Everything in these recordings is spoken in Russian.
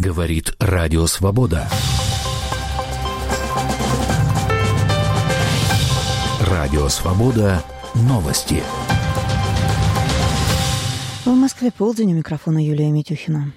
Говорит Радио Свобода. Радио Свобода. Новости. В Москве полдень, у микрофона Юлия Митюхина.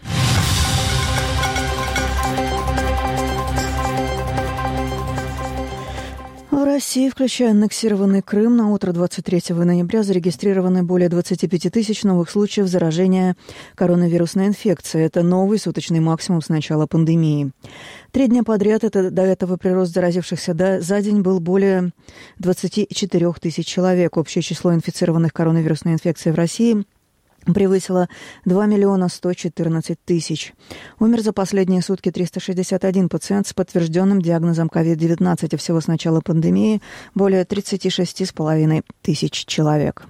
В России, включая аннексированный Крым, на утро 23 ноября зарегистрированы более 25 тысяч новых случаев заражения коронавирусной инфекцией. Это новый суточный максимум с начала пандемии. 3 дня подряд до этого прирост заразившихся за день был более 24 тысяч человек. Общее число инфицированных коронавирусной инфекцией в России превысило 2 миллиона 114 тысяч. Умер за последние сутки 361 пациент с подтвержденным диагнозом COVID-19, и всего с начала пандемии более 36,5 тысяч человек.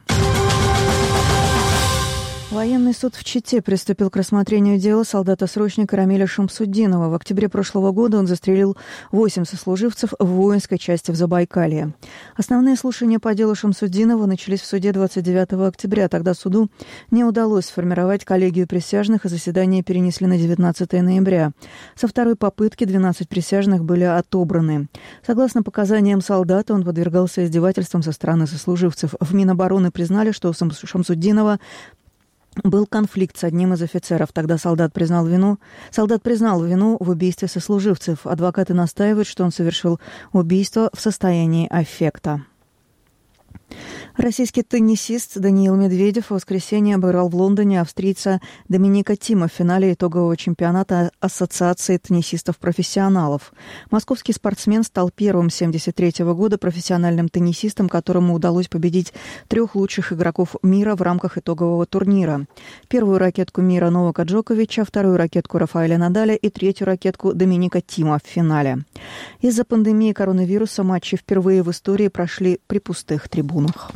Военный суд в Чите приступил к рассмотрению дела солдата-срочника Рамиля Шамсутдинова. В октябре прошлого года он застрелил 8 сослуживцев в воинской части в Забайкалье. Основные слушания по делу Шамсутдинова начались в суде 29 октября. Тогда суду не удалось сформировать коллегию присяжных, и заседание перенесли на 19 ноября. Со второй попытки 12 присяжных были отобраны. Согласно показаниям солдата, он подвергался издевательствам со стороны сослуживцев. В Минобороны признали, что у Шамсутдинова был конфликт с одним из офицеров. Тогда солдат признал вину в убийстве сослуживцев. Адвокаты настаивают, что он совершил убийство в состоянии аффекта. Российский теннисист Даниил Медведев в воскресенье обыграл в Лондоне австрийца Доминика Тима в финале итогового чемпионата Ассоциации теннисистов-профессионалов. Московский спортсмен стал первым с 1973 года профессиональным теннисистом, которому удалось победить 3 лучших игроков мира в рамках итогового турнира. Первую ракетку мира Новака Джоковича, вторую ракетку Рафаэля Надаля и третью ракетку Доминика Тима в финале. Из-за пандемии коронавируса матчи впервые в истории прошли при пустых трибунах.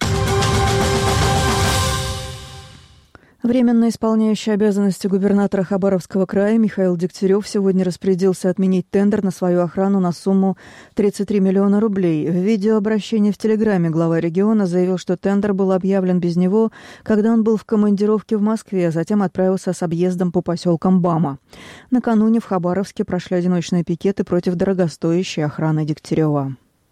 Временно исполняющий обязанности губернатора Хабаровского края Михаил Дегтярев сегодня распорядился отменить тендер на свою охрану на сумму 33 миллиона рублей. В видеообращении в Телеграме глава региона заявил, что тендер был объявлен без него, когда он был в командировке в Москве, а затем отправился с объездом по поселкам Бама. Накануне в Хабаровске прошли одиночные пикеты против дорогостоящей охраны Дегтярева.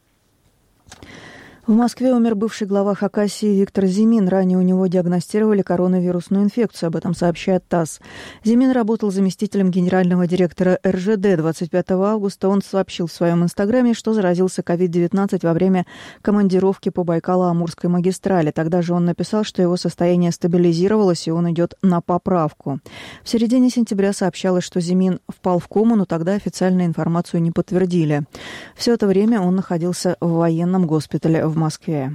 В Москве умер бывший глава Хакасии Виктор Зимин. Ранее у него диагностировали коронавирусную инфекцию. Об этом сообщает ТАСС. Зимин работал заместителем генерального директора РЖД. 25 августа он сообщил в своем инстаграме, что заразился COVID-19 во время командировки по Байкало-Амурской магистрали. Тогда же он написал, что его состояние стабилизировалось и он идет на поправку. В середине сентября сообщалось, что Зимин впал в кому, но тогда официальную информацию не подтвердили. Все это время он находился в военном госпитале в Москве.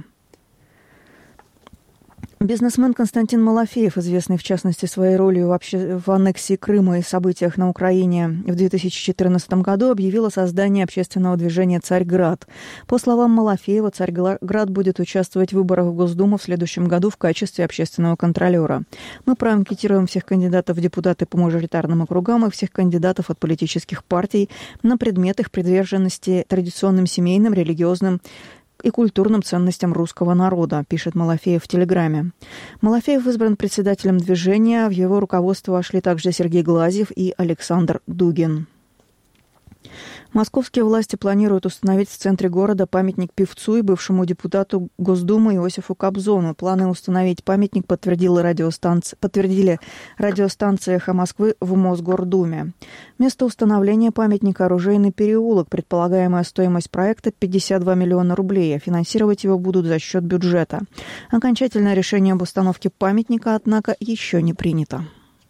Бизнесмен Константин Малафеев, известный в частности своей ролью в аннексии Крыма и событиях на Украине, в 2014 году объявил о создании общественного движения «Царьград». По словам Малафеева, «Царьград» будет участвовать в выборах в Госдуму в следующем году в качестве общественного контролера. Мы проанкетируем всех кандидатов в депутаты по мажоритарным округам и всех кандидатов от политических партий на предмет их приверженности традиционным семейным, религиозным и культурным ценностям русского народа, пишет Малафеев в Телеграме. Малафеев избран председателем движения. В его руководство вошли также Сергей Глазьев и Александр Дугин. Московские власти планируют установить в центре города памятник певцу и бывшему депутату Госдумы Иосифу Кобзону. Планы установить памятник подтвердили радиостанция «Эхо Москвы» в Мосгордуме. Место установления памятника – Оружейный переулок. Предполагаемая стоимость проекта – 52 миллиона рублей, а финансировать его будут за счет бюджета. Окончательное решение об установке памятника, однако, еще не принято.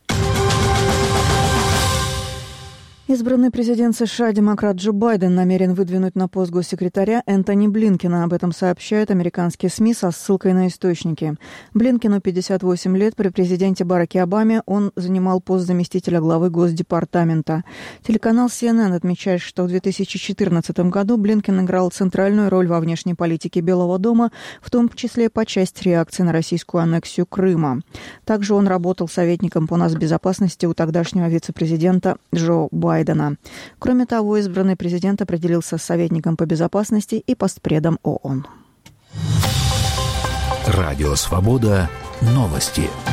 Избранный президент США демократ Джо Байден намерен выдвинуть на пост госсекретаря Энтони Блинкена. Об этом сообщают американские СМИ со ссылкой на источники. Блинкену 58 лет. При президенте Бараке Обаме он занимал пост заместителя главы Госдепартамента. Телеканал CNN отмечает, что в 2014 году Блинкен играл центральную роль во внешней политике Белого дома, в том числе по части реакции на российскую аннексию Крыма. Также он работал советником по нацбезопасности у тогдашнего вице-президента Джо Байдена. Кроме того, избранный президент определился с советником по безопасности и постпредом ООН. Радио «Свобода». Новости.